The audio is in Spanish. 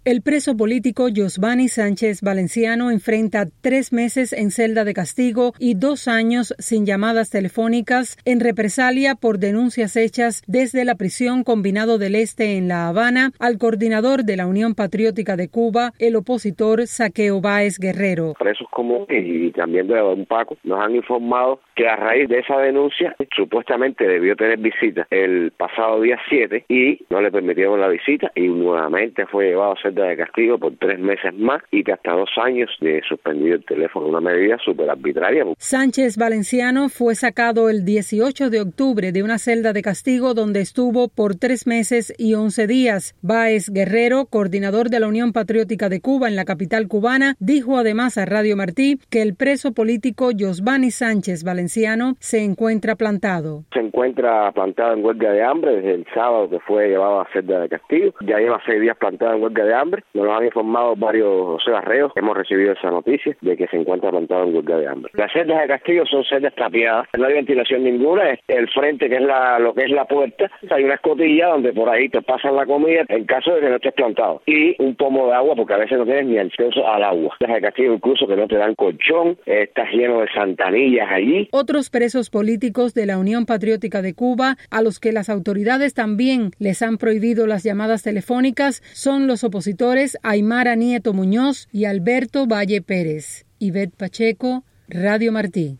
El preso político Yosvany Sánchez Valenciano enfrenta 3 meses en celda de castigo y 2 años sin llamadas telefónicas en represalia por denuncias hechas desde la prisión Combinado del Este en La Habana al coordinador de la Unión Patriótica de Cuba, el opositor Zaqueo Báez Guerrero. Presos comunes y también de Don Paco nos han informado que a raíz de esa denuncia supuestamente debió tener visita el pasado día 7 y no le permitieron la visita y nuevamente fue llevado a celda de castigo por 3 meses más y que hasta 2 años de suspendido el teléfono, una medida súper arbitraria. Sánchez Valenciano fue sacado el 18 de octubre de una celda de castigo donde estuvo por 3 meses y 11 días. Báez Guerrero, coordinador de la Unión Patriótica de Cuba en la capital cubana, dijo además a Radio Martí que el preso político Yosvany Sánchez Valenciano se encuentra plantado. Se encuentra plantado en huelga de hambre desde el sábado que fue llevado a celda de castigo. Ya lleva 6 días plantado en huelga de hambre. Nos lo han informado varios reos. Hemos recibido esa noticia de que se encuentra plantado en huelga de hambre. Las celdas de castigo son celdas tapiadas. No hay ventilación ninguna. El frente, que es lo que es la puerta, hay una escotilla donde por ahí te pasan la comida en caso de que no estés plantado. Y un pomo de agua porque a veces no tienes ni acceso al agua. Las de castigo incluso que no te dan colchón. Estás lleno de santanillas allí. Otros presos políticos de la Unión Patriótica de Cuba, a los que las autoridades también les han prohibido las llamadas telefónicas, son los opositores Aymara Nieto Muñoz y Alberto Valle Pérez. Ivette Pacheco, Radio Martí.